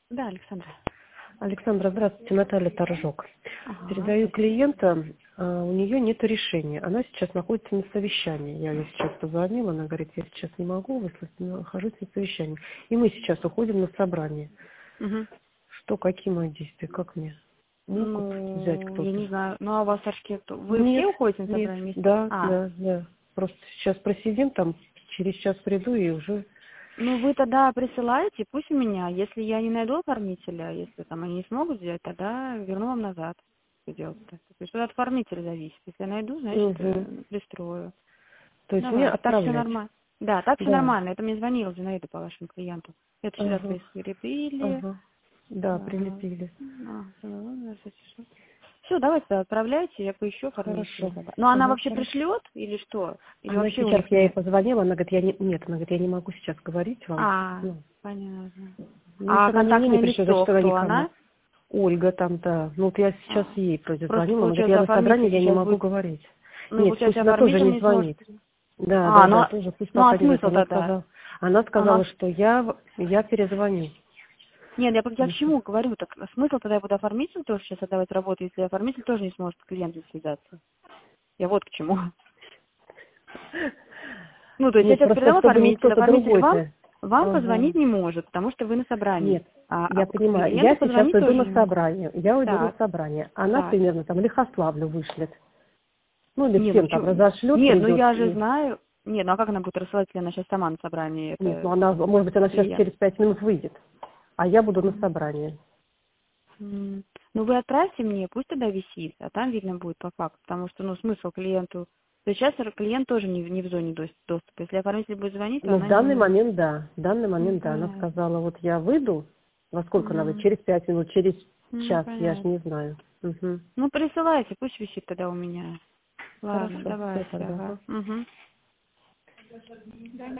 Да, Александра. Александра, здравствуйте, Наталья Торжок. Передаю клиента, у нее нет решения. Она сейчас находится на совещании. Я ей сейчас позвонила, она говорит, я сейчас не могу выслать, но нахожусь на совещании. И мы сейчас уходим на собрание. Угу. Что, какие мои действия, как мне? Могут взять кто-то? Я не знаю. Ну, а у вас, Сашки, вы Нет, все уходите на нет, собрание вместе? да. Просто сейчас просидим там, через час приду и уже... Ну, вы тогда присылаете, пусть у меня. Если я не найду оформителя, если там они не смогут взять, тогда верну вам назад. Что делать-то? То есть это от оформителя зависит. Если я найду, значит, пристрою. То есть мне Давайте, так все отправлять? нормально. Да, так все Да. нормально. Это мне звонила Зинаида по вашему клиенту. Это сюда прикрепили. Ага. Да, прилепили. Все, давайте отправляйте, я поищу оформителя. Хорошо. Но она Ага, вообще хорошо. пришлет или что? Или Она вообще у сейчас, них я ей нет? позвонила, она говорит, нет, она говорит, я не могу сейчас говорить вам. Ну, Понятно. если А она мне не контактное пришлет, лицо, значит, она кто никому. она? Ольга там, да. Ну, вот я сейчас ей Просто прозвонила, она говорит, я получается на собрании, оформитель я не сейчас могу будет. говорить. Ну, Нет, пусть получается, она тоже оформитель не не сможет. звонит. Да, Ну, тоже пусть ну а пока не звонит. смысл тогда? Она сказала, Она... что я перезвоню. Нет, я к чему говорю? Так смысл тогда я буду оформителю тоже сейчас отдавать работу, если оформитель тоже не сможет с клиентом связаться. Я вот к чему. Ну, то есть я Нет, сейчас просто передам чтобы не оформитель, кто-то оформитель другой-то. вам Ага. позвонить не может, потому что вы на собрании. Нет, А я понимаю. клиенту Я сейчас позвонить иду тоже на не могу. собрание. Я уйду на Так, собрание. Она так. примерно там Лихославлю вышлет. Ну, или Не, ну всем там почему? разошлет, Нет, ну придет. я же знаю. Нет, ну а как она будет рассылать, если она сейчас сама на собрании? Нет, ну Это она, может быть, она сейчас клиент. через 5 минут выйдет. А я буду на собрании. Ну вы отправьте мне, пусть тогда висит, а там видно будет по факту, потому что, ну, смысл клиенту. То есть сейчас клиент тоже не в зоне доступа. Если оформитель будет звонить, то Ну, в она не данный может. момент, да. В данный момент, да. Она Понятно. сказала, вот я выйду. Во сколько она выйдет? Через 5 минут, через час. Я же Понятно. не знаю. Угу. Ну присылайте, пусть висит тогда у меня. Ладно, Хорошо. Все давайте, тогда. ага. Ага. Угу.